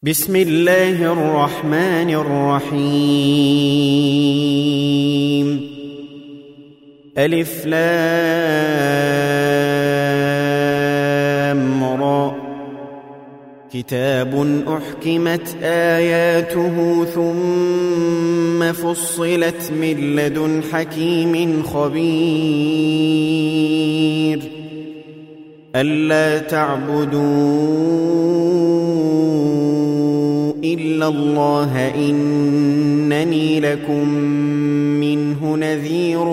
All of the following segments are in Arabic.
بسم الله الرحمن الرحيم ألف لام را كتاب أحكمت آياته ثم فصلت من لدن حكيم خبير ألا تعبدوا إلا الله إنني لكم منه نذير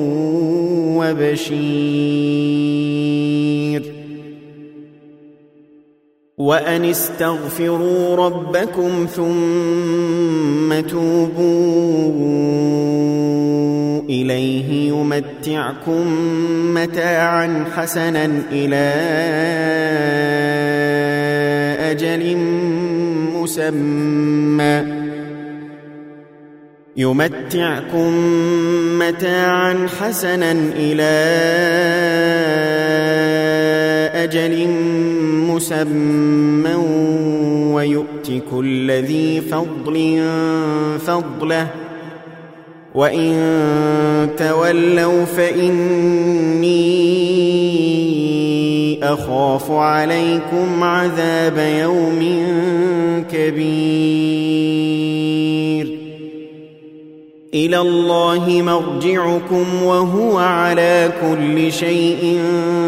وبشير وأن استغفروا ربكم ثم توبوا إليه يمتعكم متاعا حسنا إلى أجل مسمى ويؤت كل ذي فضل فضله وإن تولوا فإني أخاف عليكم عذاب يوم كبير إلى الله مرجعكم وهو على كل شيء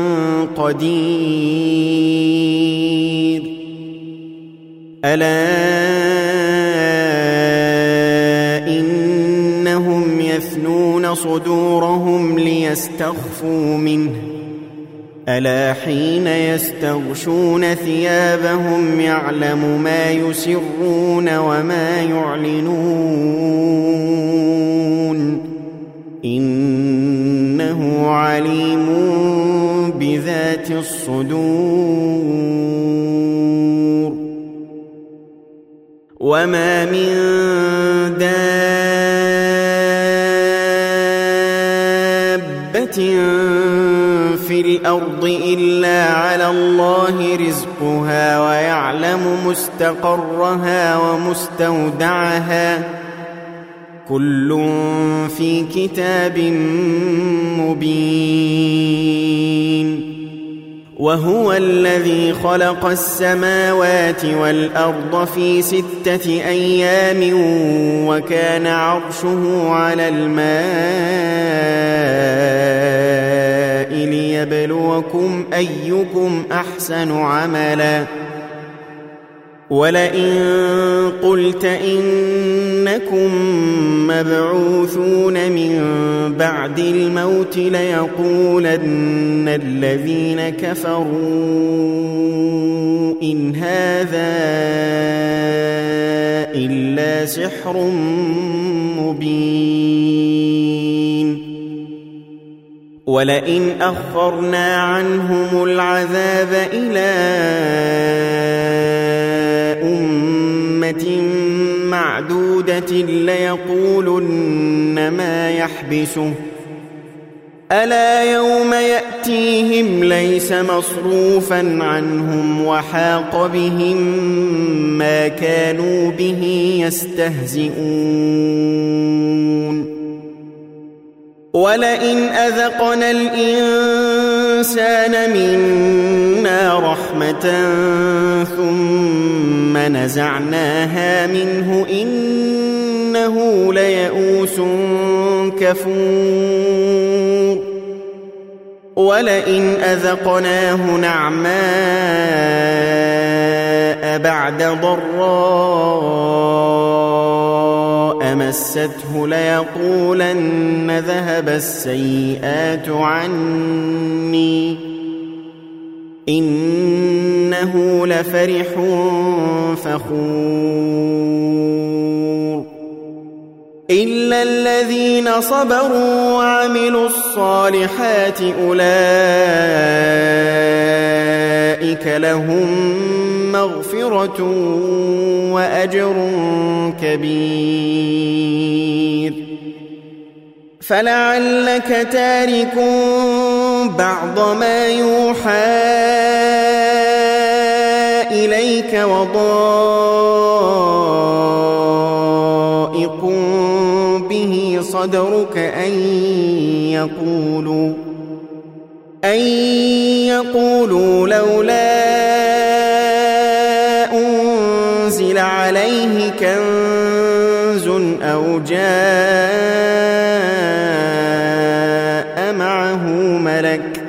قدير ألا إنهم يثنون صدورهم ليستخفوا منه ألا حين يستغشون ثيابهم يعلم ما يسرون وما يعلنون إنه عليم بذات الصدور وما من دابة في الأرض إلا على الله رزقها ويعلم مستقرها ومستودعها كل في كتاب مبين وهو الذي خلق السماوات والأرض في 6 أيام وكان عرشه على الماء ليبلوكم أيكم أحسن عملا ولئن قلت إنكم مبعوثون من بعد الموت ليقولن الذين كفروا إن هذا إلا سحر مبين ولئن أخرنا عنهم العذاب إلى أمة معدودة ليقولن ما يحبسه ألا يوم يأتيهم ليس مصروفا عنهم وحاق بهم ما كانوا به يستهزئون ولئن أذقنا الإنسان منا رحمة ثم نزعناها منه إنه ليئوس كفور ولئن أذقناه نعماء بعد ضراء مسته ليقولن ذهب السيئات عني إنه لفرح فخور إلا الذين صبروا وعملوا الصالحات أولئك لهم مغفرة وأجر كبير فلعلك تارك بعض ما يوحى إليك وضائق صدرك أن يقولوا لولا أنزل عليه كنز أو جاء معه ملك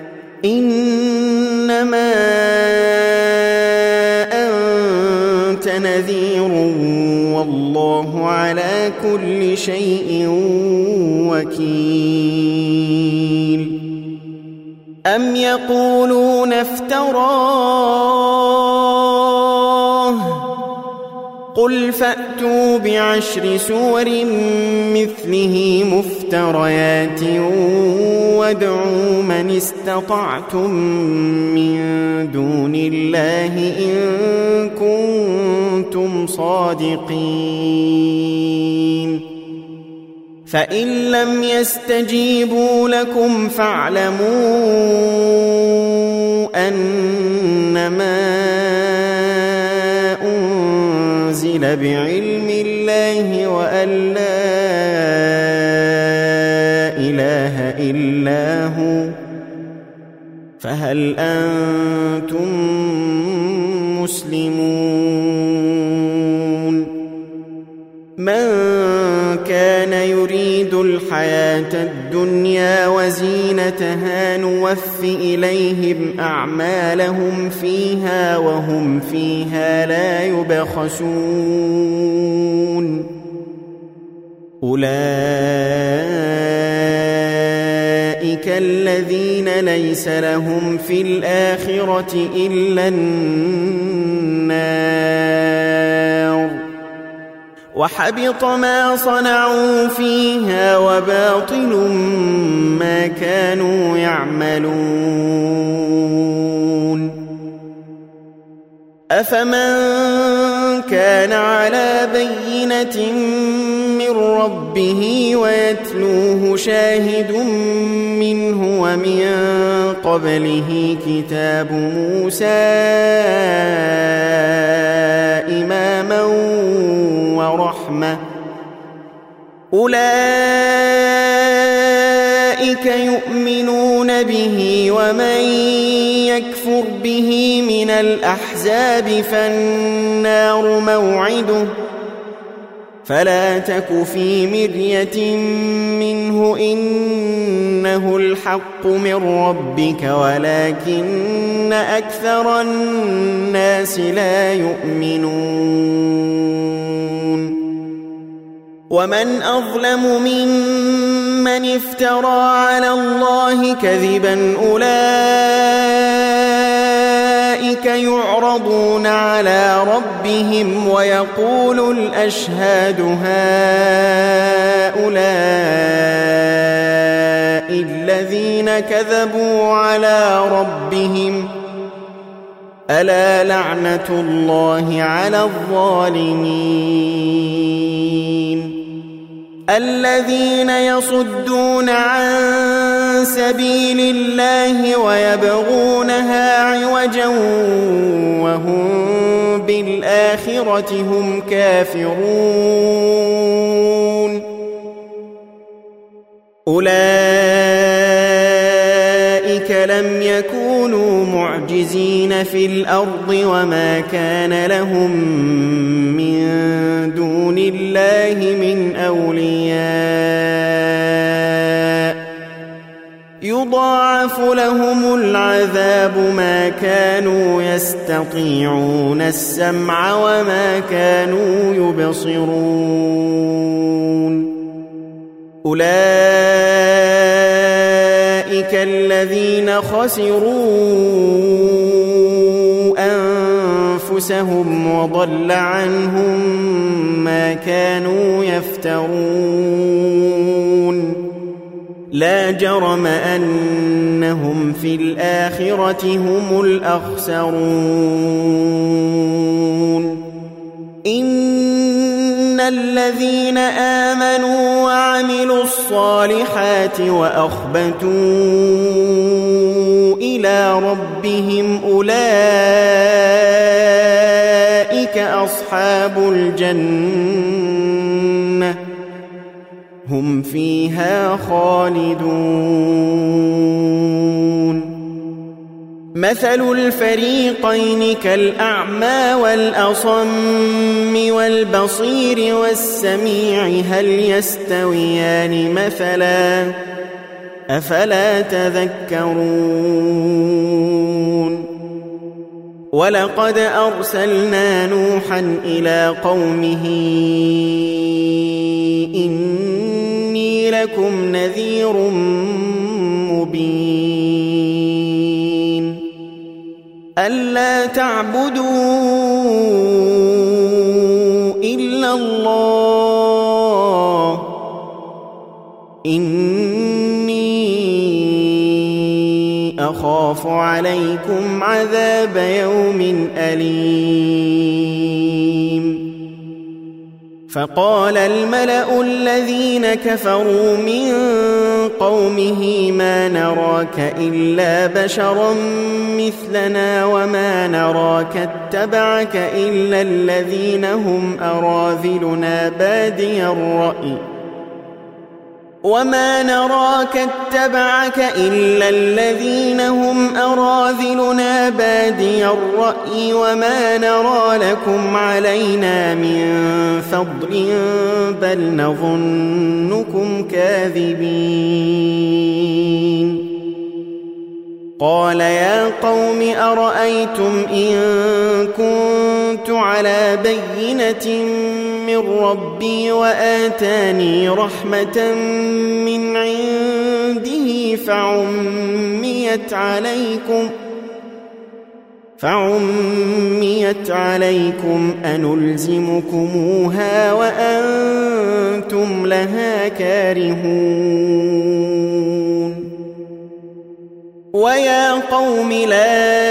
إنما أنت نذير والله على كل شيء وكيل أم يقولون افتراه قل فأتوا بعشر سور مثله مفتريات وادعوا من استطعتم من دون الله إن كنتم صادقين فإن لم يستجيبوا لكم فاعلموا أنما أنزل بعلم الله وأن لا إله إلا هو فهل أنتم مسلمون من كان يريد الحياة الدنيا وزينتها نوف إليهم أعمالهم فيها وهم فيها لا يبخسون أولئك الذين ليس لهم في الآخرة إلا النار وحبط ما صنعوا فيها وباطل ما كانوا يعملون أفمن كان على بينة من ربه ويتلوه شاهد منه ومن قبله كتاب موسى إماما ورحمة أولئك يؤمنون به ومن يكفر به من الأحزاب فالنار موعده فلا تك في مرية منه إنه الحق من ربك ولكن أكثر الناس لا يؤمنون ومن أظلم ممن افترى على الله كذبا أولئك يعرضون على ربهم ويقول الأشهاد هؤلاء الذين كذبوا على ربهم ألا لعنة الله على الظالمين الذين يصدون عن سبيل الله ويبغونها عوجا وهم بالآخرة هم كافرون أولئك لم يكونوا معجزين في الأرض وما كان لهم من دون الله من أولياء يضاعف لهم العذاب ما كانوا يستطيعون السمع وما كانوا يبصرون أولئك الذين خسروا أنفسهم وضل عنهم ما كانوا يفترون لا جرم أنهم في الآخرة هم الأخسرون إن الذين آمنوا وعملوا الصالحات وأخبتوا إلى ربهم أولئك أصحاب الجنة هم فيها خالدون مثل الفريقين كالأعمى والأصم والبصير والسميع هل يستويان مثلا أفلا تذكرون ولقد أرسلنا نوحا إلى قومه إني لكم نذير مبين ألا تعبدوا إلا الله إني أخاف عليكم عذاب يوم أليم فقال الملأ الذين كفروا من قومه ما نراك إلا بشرا مثلنا وما نراك اتبعك إلا الذين هم أراذلنا بادي الرأي وما نراك اتبعك إلا الذين هم أراذلنا بادي الرأي وما نرى لكم علينا من فضل بل نظنكم كاذبين قال يا قوم أرأيتم إن كنت على بينة من ربي وآتاني رحمة من عنده فعميت عليكم أنلزمكموها وأنتم لها كارهون ويا قوم لا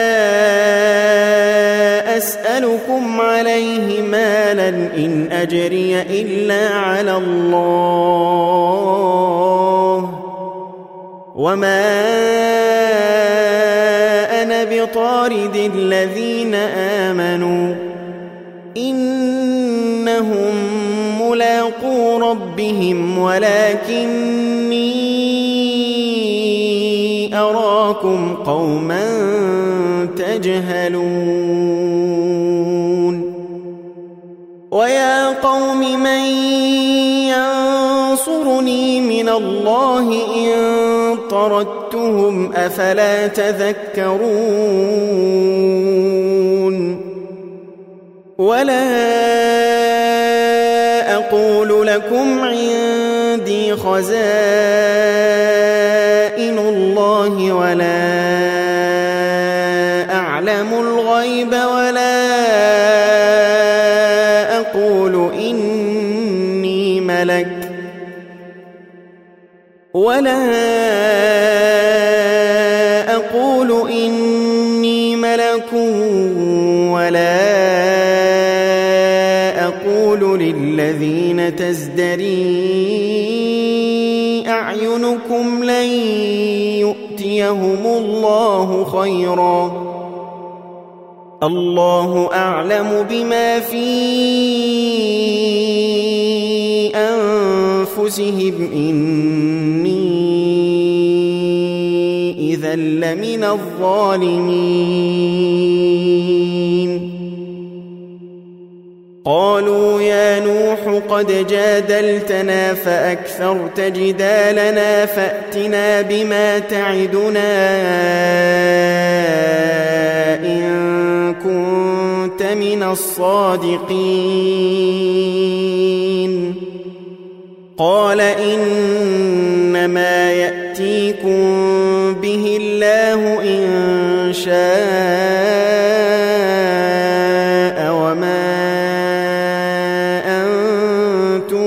أسألكم عليه مالا إن أجري إلا على الله وما أنا بطارد الذين آمنوا إنهم ملاقو ربهم ولكني أراكم قوما تجهلون ويا قوم من ينصرني من الله إن طردتهم أفلا تذكرون ولا أقول لكم عندي خزائن الله ولا أعلم الغيب ولا أقول إني ملك ولا أقول للذين تزدري أعينكم لن يؤتيهم الله خيرا الله أعلم بما في أنفسهم إني إذا لمن الظالمين قالوا يا نوح قد جادلتنا فأكثرت جدالنا فأتنا بما تعدنا إن كنت من الصادقين قال إنما يأتيكم به الله إن شاء وما أنتم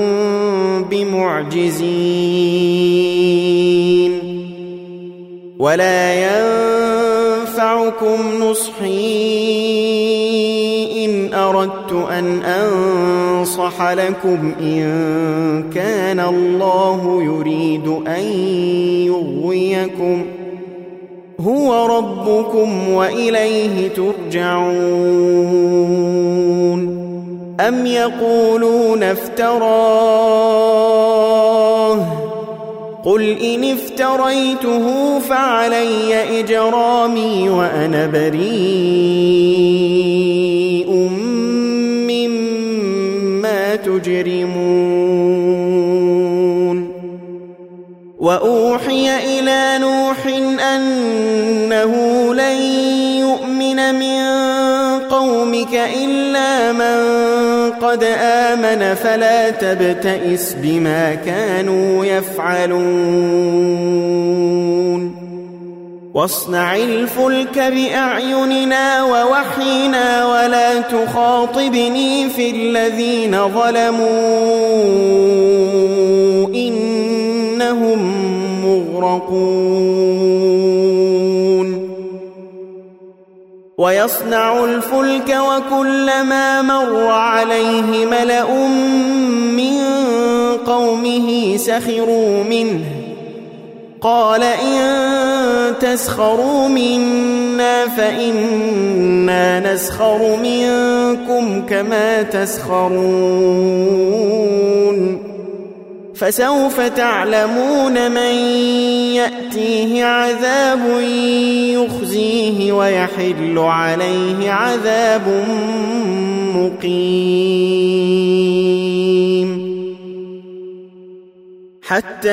بمعجزين ولا ينفعكم نصحي إن أردت أن أنصح لكم إن كان الله يريد أن يغويكم هو ربكم وإليه ترجعون أم يقولون افتراه قل إن افتريته فعلي إجرامي وأنا بريء مما تجرمون وأوحي إلى نوح أنه لن يؤمن من قومك إلا من قد آمن فلا تبتئس بما كانوا يفعلون واصنع الفلك بأعيننا ووحينا ولا تخاطبني في الذين ظلموا إنهم مغرقون ويصنع الفلك وكلما مر عليه ملأ من قومه سخروا منه قال إن تسخروا منا فإنا نسخر منكم كما تسخرون فسوف تعلمون من يأتيه عذاب يخزيه ويحل عليه عذاب مقيم حتى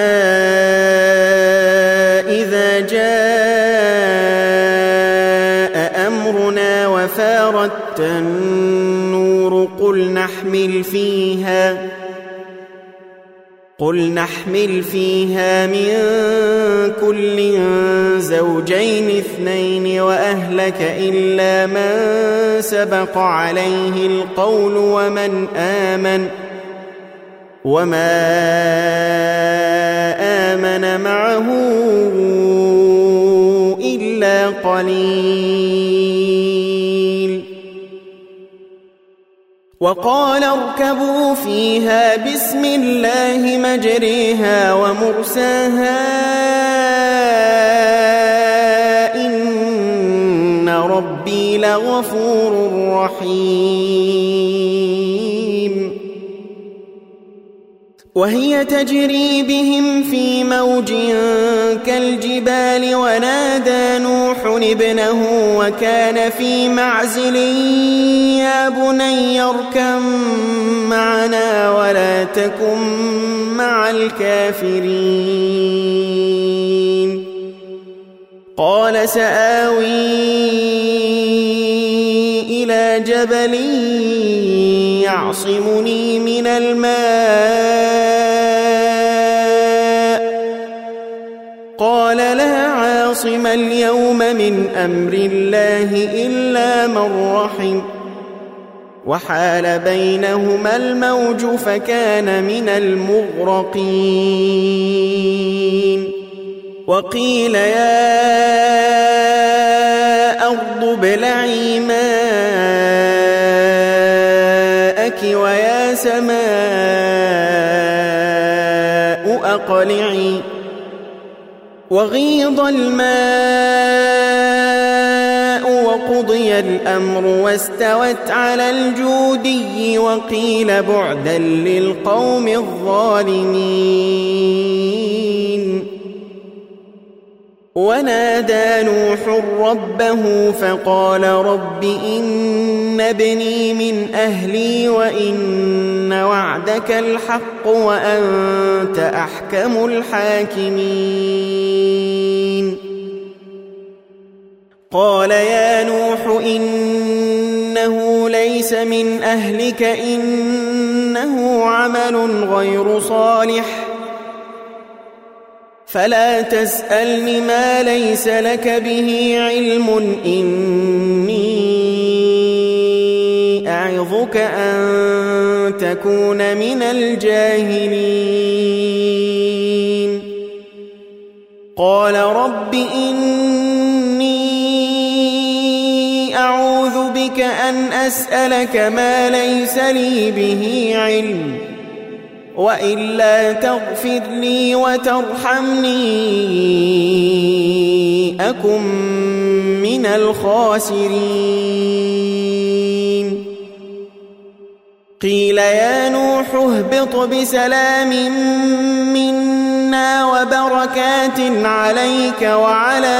إذا جاء أمرنا وفارت النور قل نحمل فيها من كل زوجين اثنين وأهلك إلا من سبق عليه القول وما آمن معه إلا قليل وقال اركبوا فيها بسم الله مجريها ومرساها إن ربي لغفور رحيم وهي تجري بهم في موج كالجبال ونادى نوح ابنه وكان في معزل يا بني اركب معنا ولا تكن مع الكافرين قال سآوي إلى جبل يعصمني من الماء قال لا عاصم اليوم من أمر الله إلا من رحم وحال بينهما الموج فكان من المغرقين وقيل يا أرض ابلعي ماءك ويا سماء أقلعي وغيض الماء وقضي الأمر واستوت على الجودي وقيل بعدا للقوم الظالمين ونادى نوح ربه فقال رب إن ابني من أهلي وإن وعدك الحق وأنت أحكم الحاكمين قال يا نوح إنه ليس من أهلك إنه عمل غير صالح فلا تسألني ما ليس لك به علم إني أعظك أن تكون من الجاهلين قال رب إني أعوذ بك أن أسألك ما ليس لي به علم وإلا تغفر لي وترحمني أكن من الخاسرين قيل يا نوح اهبط بسلام منا وبركات عليك وعلى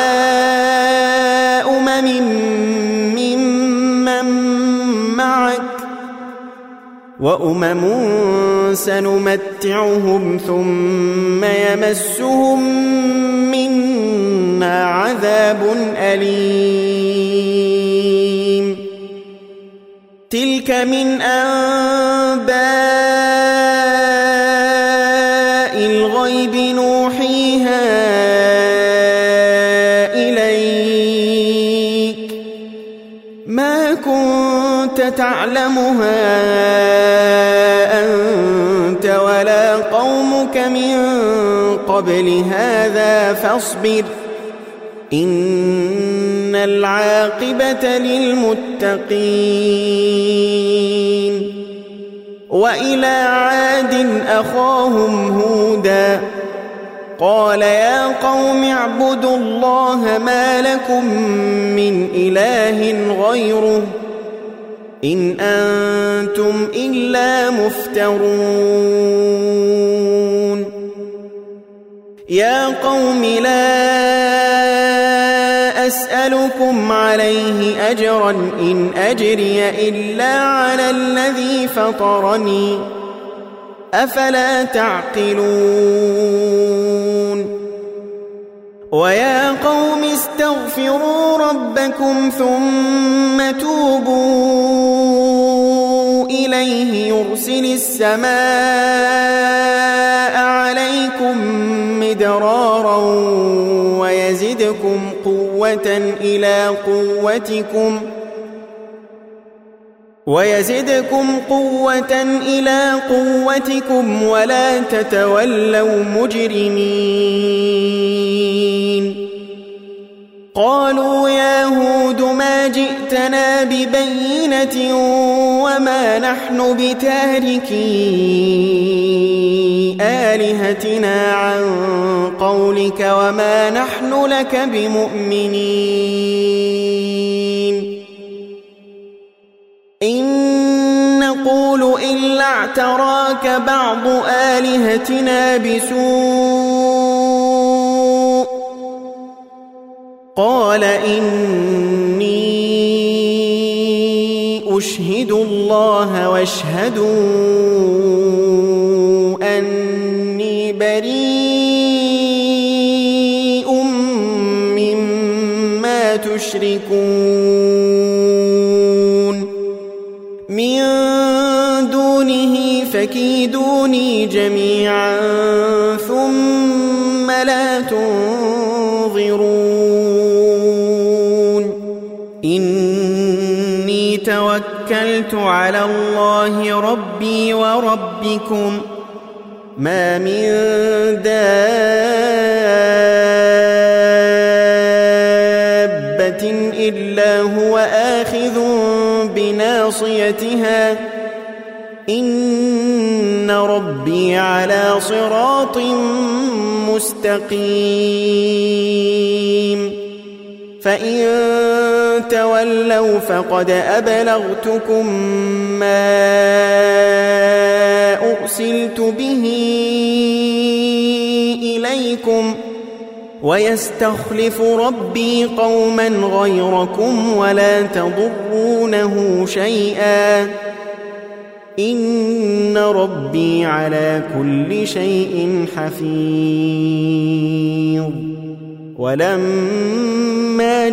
ممن معك وأمم سنمتعهم ثم يمسهم منا عذاب أليم تلك من أنباء الغيب نوحيها إليك ما كنت تعلمها أنت ولا قومك من قبل هذا فاصبر إن العاقبة للمتقين وإلى عاد أخاهم هودا قال يا قوم اعبدوا الله ما لكم من إله غيره إن أنتم إلا مفترون يا قوم لا أسألكم عليه أجرا إن أجري إلا على الذي فطرني أفلا تعقلون ويا قوم استغفروا ربكم ثم توبوا إليه يرسل السماء عليكم مدرارا ويزدكم قوة إلى قوتكم ولا تتولوا مجرمين قالوا يا هود ما جئتنا ببينة وما نحن بتاركي آلهتنا عن قولك وما نحن لك بمؤمنين إن نقول إلا اعتراك بعض آلهتنا بسوء قال إني أشهد الله واشهدوا أني بريء مما تشركون من دونه فكيدوني جميعا ثم لا تنظرون إني توكلت على الله ربي وربكم ما من دابة إلا هو آخذ بناصيتها إن ربي على صراط مستقيم فإن تولوا فقد أبلغتكم ما أرسلت به إليكم ويستخلف ربي قوما غيركم ولا تضرونه شيئا إن ربي على كل شيء حفيظ ولما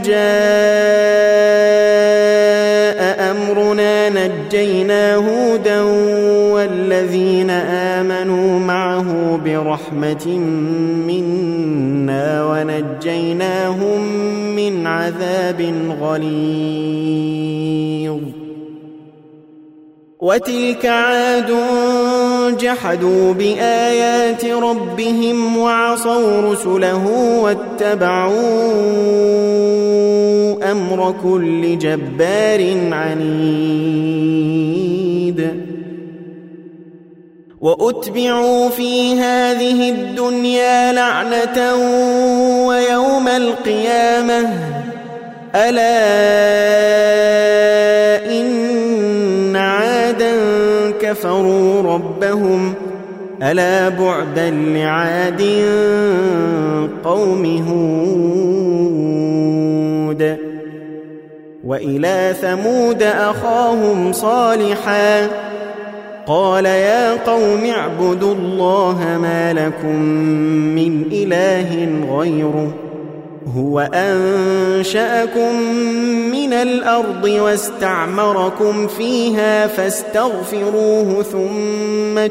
جاء أمرنا نجينا هودا والذين آمنوا معه برحمة منا ونجيناهم من عذاب غليظ وتلك عاد جحدوا بآيات ربهم وعصوا رسله واتبعوا أمر كل جبار عنيد وأتبعوا في هذه الدنيا لعنة ويوم القيامة ألا إن عادا كفروا ربهم ألا بعدا لعاد قوم هود وإلى ثمود أخاهم صالحا قال يا قوم اعبدوا الله ما لكم من إله غيره هو أنشأكم من الأرض واستعمركم فيها فاستغفروه ثم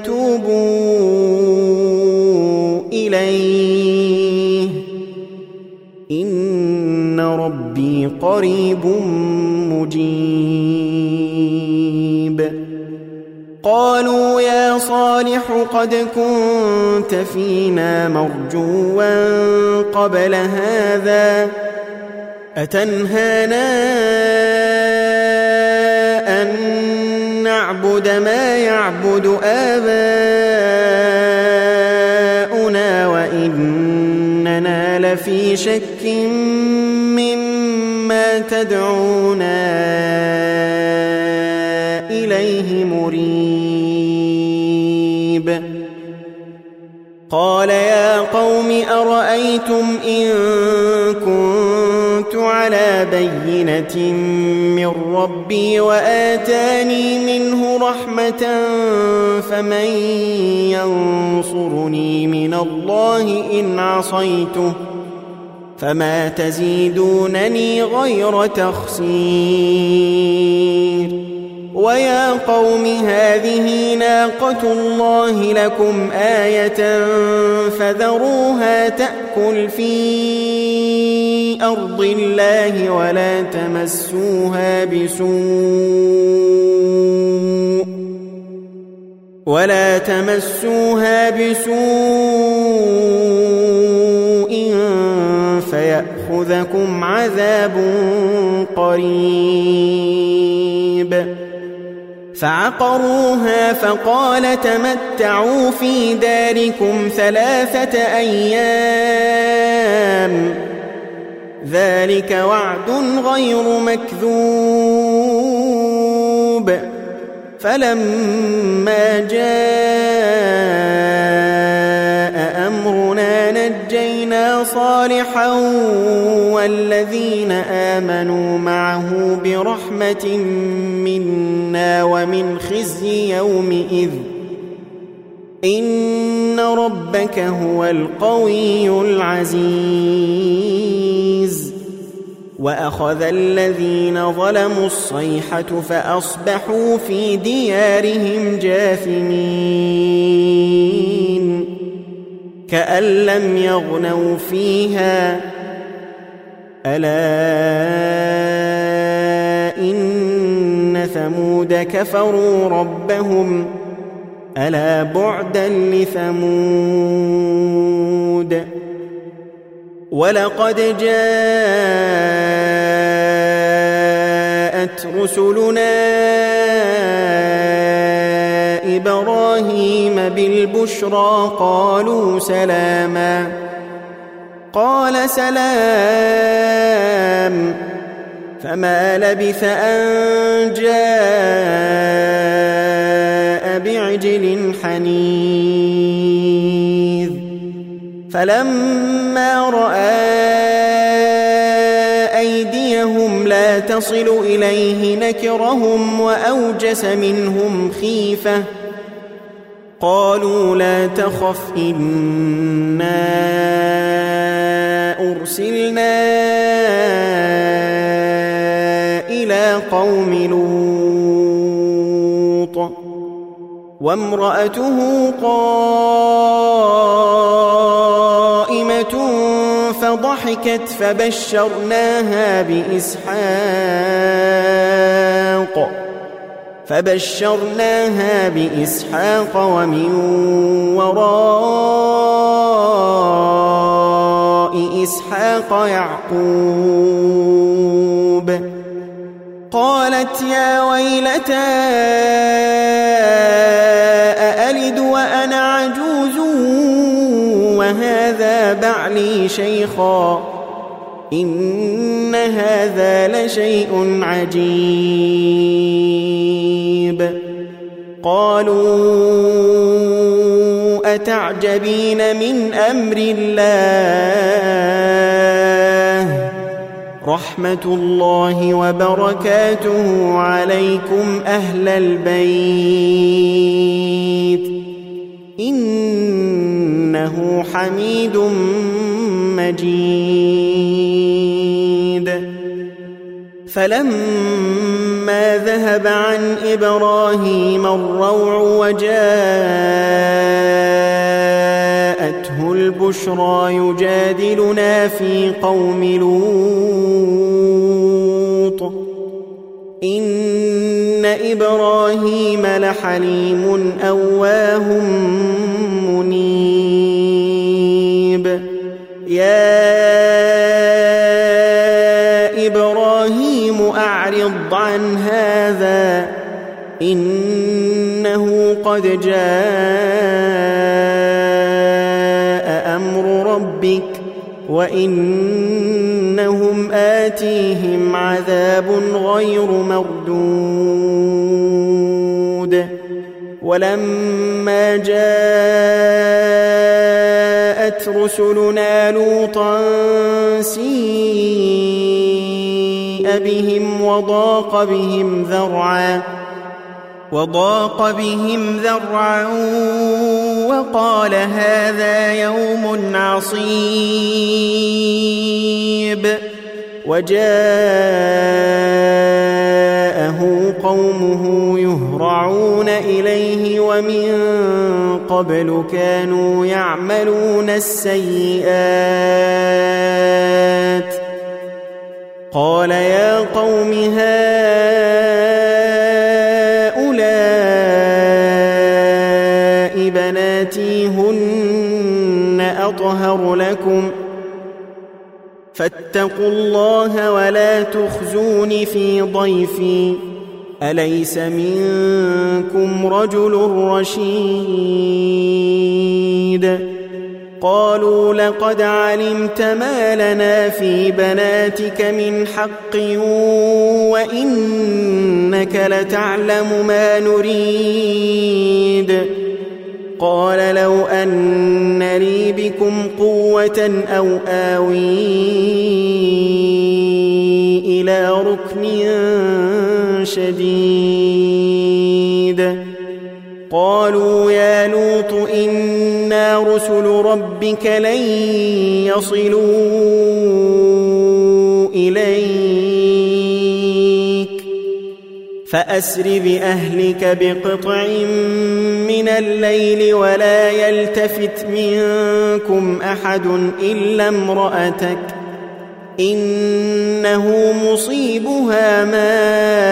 توبوا إليه إن ربي قريب مجيب قالوا يا صالح قد كنت فينا مرجوا قبل هذا أتنهانا أن نعبد ما يعبد آباؤنا وإننا لفي شك مما تدعونا إليه مريب قال يا قوم أرأيتم إن كنت على بينة من ربي وآتاني منه رحمة فمن ينصرني من الله إن عصيته فما تزيدونني غير تخسير ويا قوم هذه ناقة الله لكم آية فذروها تأكل في أرض الله ولا تمسوها بسوء فيأخذكم عذاب قريب فعقروها فقال تمتعوا في داركم 3 أيام ذلك وعد غير مكذوب فلما جاء أمرنا نجينا صالحا والذين آمنوا معه برحمة منا ومن خزي يومئذ إن ربك هو القوي العزيز وأخذ الذين ظلموا الصيحة فأصبحوا في ديارهم جاثمين كأن لم يغنوا فيها ألا إن ثمود كفروا ربهم ألا بعدا لثمود ولقد جاءت رسلنا إبراهيم بالبشرى قالوا سلاما قال سلام فما لبث أن جاء بعجل حنيذ فلما رأى أيديهم لا تصل إليه نكرهم وأوجس منهم خيفة قالوا لا تخف إنا أرسلنا إلى قوم لوط وامرأته قائمة فضحكت فبشرناها بإسحاق ومن وراء إسحاق يعقوب قالت يا ويلتى أألد وأنا عجوز وهذا بعلي شيخا إن هذا لشيء عجيب قالوا أتعجبين من أمر الله رحمة الله وبركاته عليكم أهل البيت إنه حميد مجيد فلما ذهب عن إبراهيم الروع وجاءته البشرى يجادلنا في قوم لوط إن إبراهيم لحليم أواه منيب يا إبراهيم أعرض عن هذا إنه قد جاء أمر ربك وإنهم آتيهم عذاب غير مردود ولما جاءت رسلنا لوطا سيء بهم وضاق بهم ذرعا وقال هذا يوم عصيب وجاءه قومه يهرعون إليه ومن قبل كانوا يعملون السيئات قال يا قوم هؤلاء بناتي هن أطهر لكم فاتقوا الله ولا تخزون في ضيفي أليس منكم رجل رشيد قالوا لقد علمت ما لنا في بناتك من حق وإنك لتعلم ما نريد قال لو أن لي بكم قوة أو آوي إلى ركن شديد قالوا يا لوط إنا رسل ربك لن يصلوا إليك فأسر بأهلك بقطع من الليل ولا يلتفت منكم أحد إلا امرأتك إنه مصيبها ما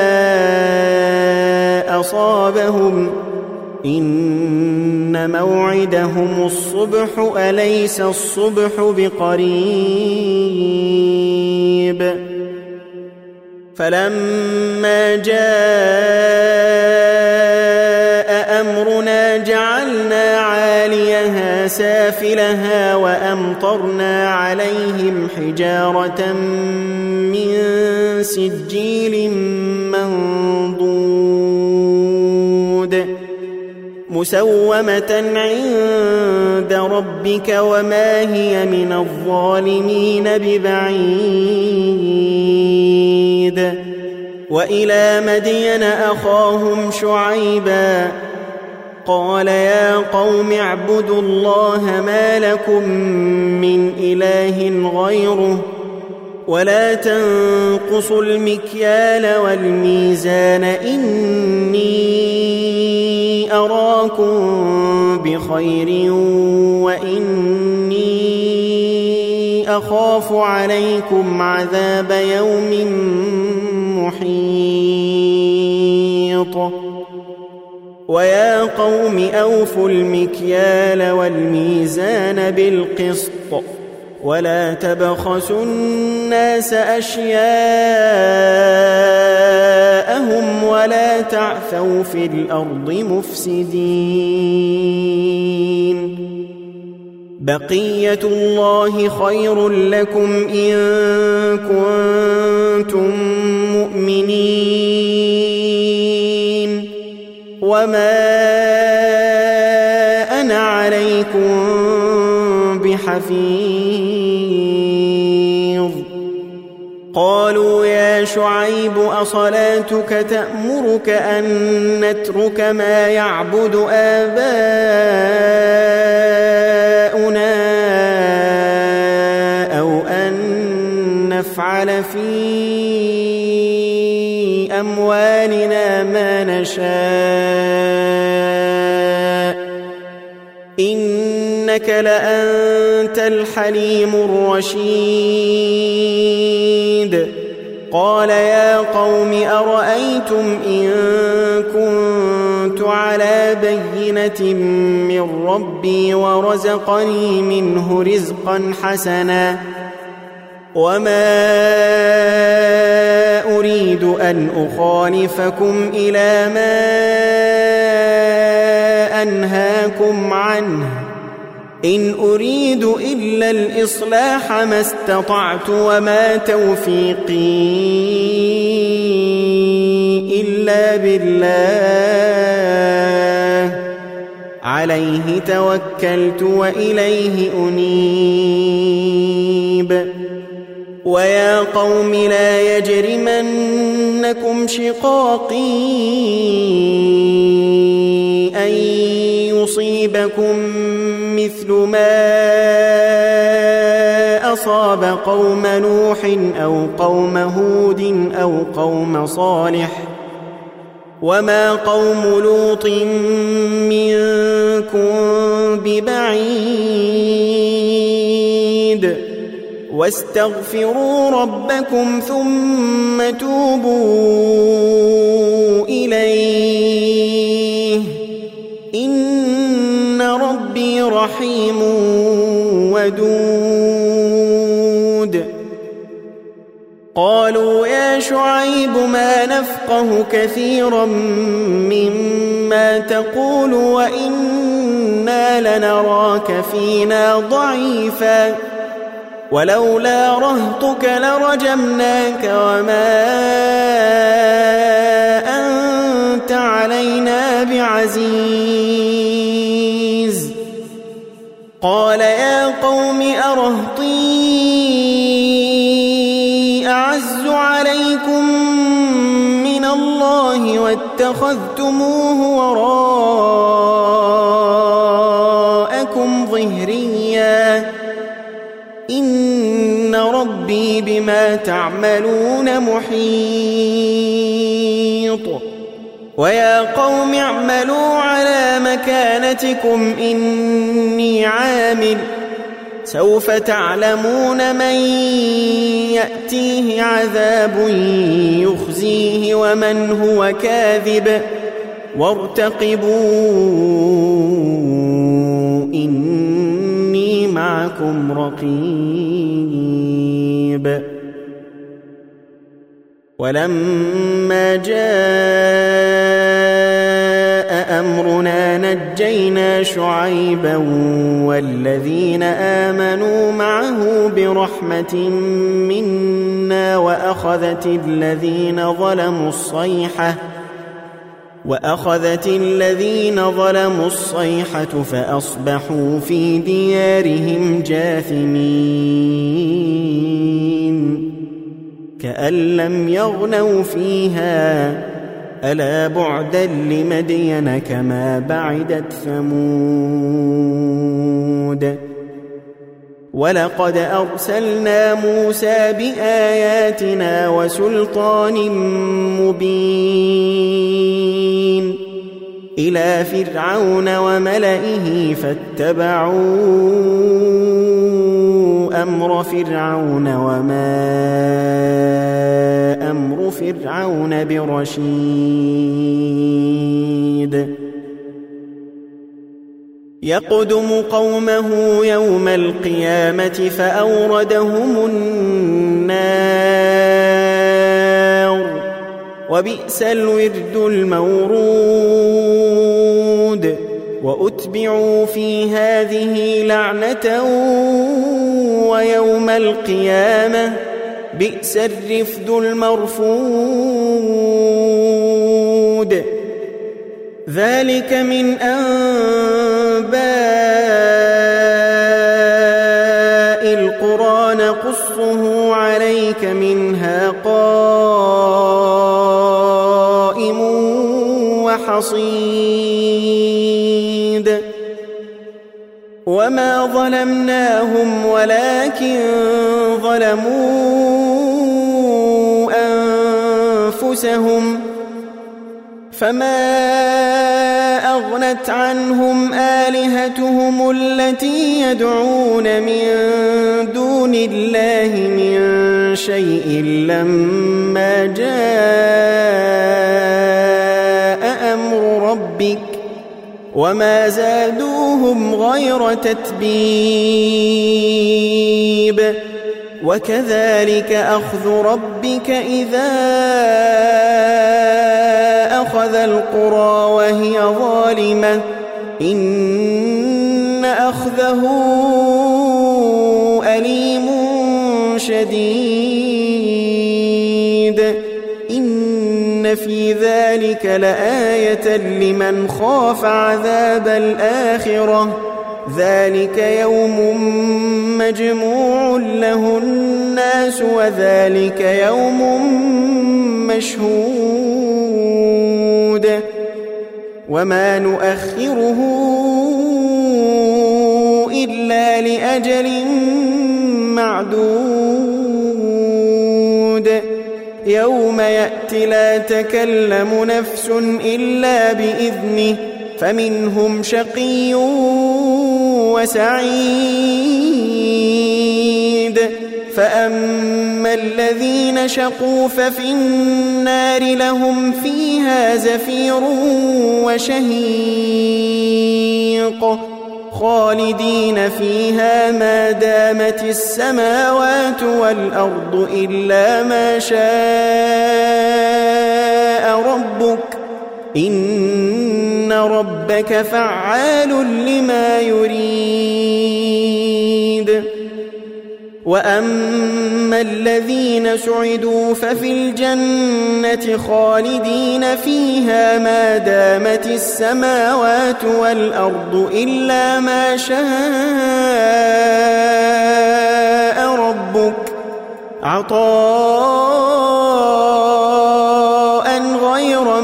أصابهم إن موعدهم الصبح أليس الصبح بقريب فلما جاء أمرنا جعلنا عاليها سافلها وأمطرنا عليهم حجارة من سجيل منضود مسومة عند ربك وما هي من الظالمين ببعيد وإلى مدين أخاهم شعيبا قال يا قوم اعبدوا الله ما لكم من إله غيره ولا تنقصوا المكيال والميزان إني أراكم بخير وإني أخاف عليكم عذاب يوم محيط ويا قوم أوفوا المكيال والميزان بالقسط ولا تبخسوا الناس أشياءهم ولا تعثوا في الأرض مفسدين بقية الله خير لكم إن كنتم مؤمنين وما أنا عليكم بحفيظ. قالوا يا شعيب أصلاتك تأمرك أن نترك ما يعبد آباؤنا أو أن نفعل في أموالنا ما نشاء إنك لأنت الحليم الرشيد. قال يا قوم أرأيتم إن كنت على بينة من ربي ورزقني منه رزقا حسنا وما أريد أن أخالفكم إلى ما أنهاكم عنه إن أريد إلا الإصلاح ما استطعت وما توفيقي إلا بالله عليه توكلت وإليه أنيب. ويا قوم لا يجرمنكم شقاقي أن يصيبكم مثل ما أصاب قوم نوح أو قوم هود أو قوم صالح وما قوم لوط منكم ببعيد واستغفروا ربكم ثم توبوا إليه إن ربي رحيم ودود. قالوا يا شعيب ما نفقه كثيرا مما تقول وإنا لنراك فينا ضعيفا ولولا رهطك لرجمناك وما أنت علينا بعزيز. قال يا قوم أرهطي أعز عليكم من الله واتخذتموه وراءكم ظهريا إن ربي بما تعملون محيط. ويا قوم اعملوا على مكانتكم إني عامل سوف تعلمون من يأتيه عذاب يخزيه ومن هو كاذب وارتقبوا إني معكم رقيب. ولما جاء أمرنا نجينا شعيبا والذين آمنوا معه برحمة منا وأخذت الذين ظلموا الصيحة فأصبحوا في ديارهم جاثمين كأن لم يغنوا فيها ألا بعدا لمدين كما بعدت ثمود. ولقد أرسلنا موسى بآياتنا وسلطان مبين إلى فرعون وملئه فاتبعوا أمر فرعون وما أمر فرعون برشيد. يقدم قومه يوم القيامة فأوردهم النار وبئس الورد المورود. وأتبعوا في هذه لعنة ويوم القيامة بئس الرفد المرفود. ذلك من أنباء القرى نقصه عليك منها قائم وحصيد وما ظلمناهم ولكن ظلموا أنفسهم فما أغنت عنهم آلهتهم التي يدعون من دون الله من شيء لما جاء أمر ربك وما زادوهم غير تتبيب وكذلك أخذ ربك إذا أخذ القرى وهي ظالمة إن أخذه أليم شديد إن في ذلك لآية لمن خاف عذاب الآخرة ذلك يوم مجموع له الناس وذلك يوم مشهود وما نؤخره إلا لأجل معدود يوم يأتي لا تكلم نفس إلا بإذنه فمنهم شقي وسعيد فأما الذين شقوا ففي النار لهم فيها زفير وشهيق خالدين فيها ما دامت السماوات والأرض إلا ما شاء ربك إن ربك فعال لما يريد وأما الذين سعدوا ففي الجنة خالدين فيها ما دامت السماوات والأرض إلا ما شاء ربك عطاء غير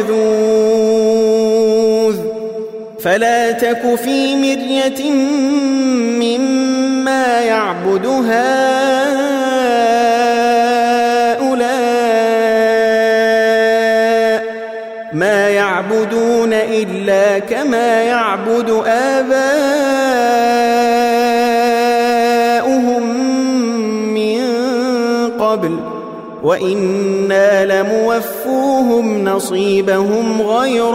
مجذوذ فلا تك في مرية مما يعبد هؤلاء ما يعبدون إلا كما يعبد آباؤهم من قبل وإنا لموفوهم نصيبهم غير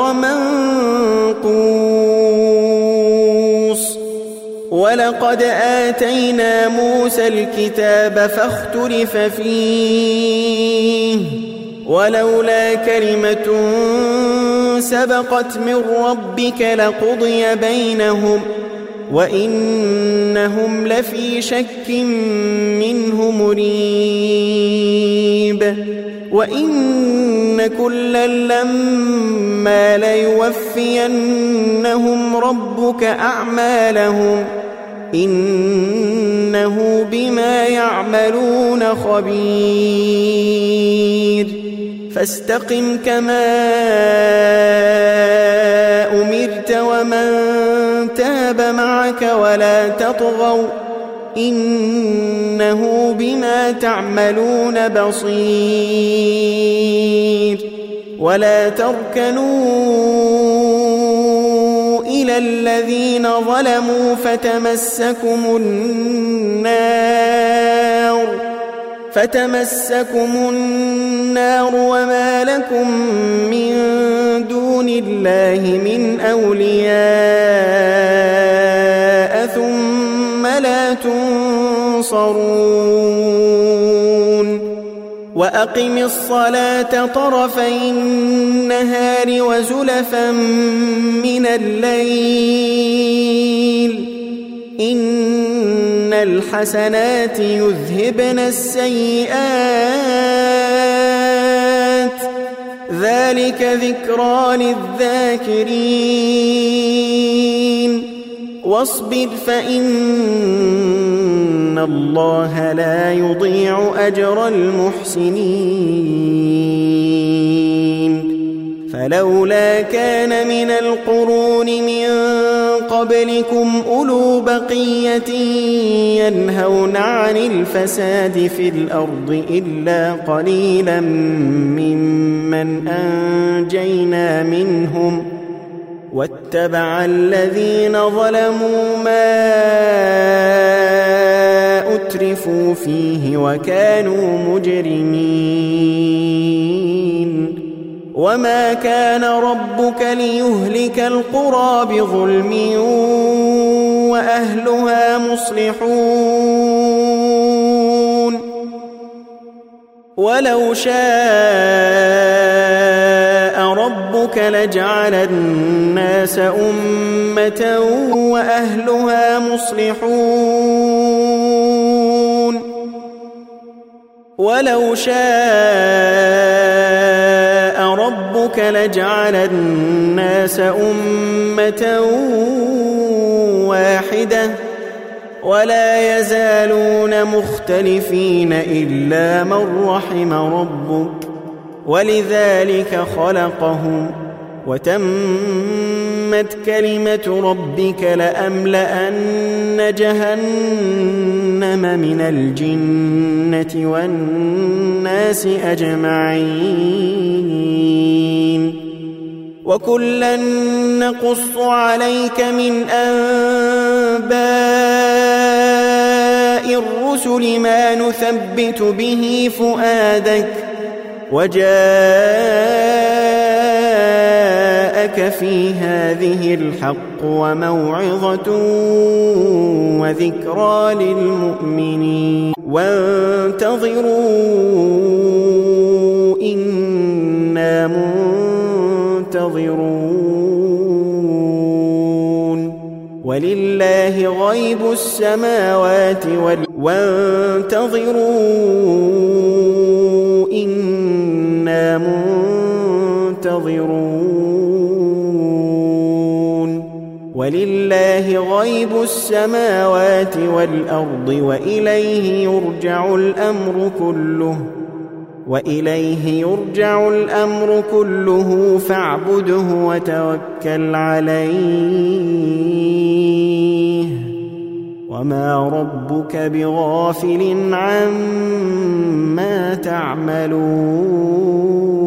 منقوص ولقد آتينا موسى الكتاب فاختلف فيه ولولا كلمة سبقت من ربك لقضي بينهم وإنهم لفي شك منه مريب وإن كلا لما ليوفينهم ربك أعمالهم إنه بما يعملون خبير فاستقم كما أمرت ومن تاب معك ولا تطغوا إنه بما تعملون بصير ولا تركنوا إلى الذين ظلموا فتمسكم النار وما لكم من دون الله من أولياء ثم لا تنصرون وأقم الصلاة طرفي النهار وزلفا من الليل إن الحسنات يذهبن السيئات ذلك ذكرى للذاكرين واصبر فإن الله لا يضيع أجر المحسنين فلولا كان من القرون من قبلكم أولو بقية ينهون عن الفساد في الأرض إلا قليلا ممن أنجينا منهم واتبع الذين ظلموا ما أترفوا فيه وكانوا مجرمين وما كان ربك ليهلك القرى بظلم وأهلها مصلحون ولو شاء ربك لجعل الناس أمة وأهلها مصلحون ولو شاء ربك لجعل الناس أمة واحدة ولا يزالون مختلفين إلا من رحم ربك ولذلك خلقهم وتمت كلمة ربك لأملأن جهنم من الجنة والناس أجمعين وكلا نقص عليك من أنباء الرسل ما نثبت به فؤادك وجاءك في هذه الحق وموعظة وذكرى للمؤمنين وانتظروا إنا منتظرون ولله غيب السماوات وانتظروا إنا منتظرون ولله غيب السماوات والأرض وإليه يرجع الأمر كله فاعبده وتوكل عليه وما ربك بغافل عما تعملون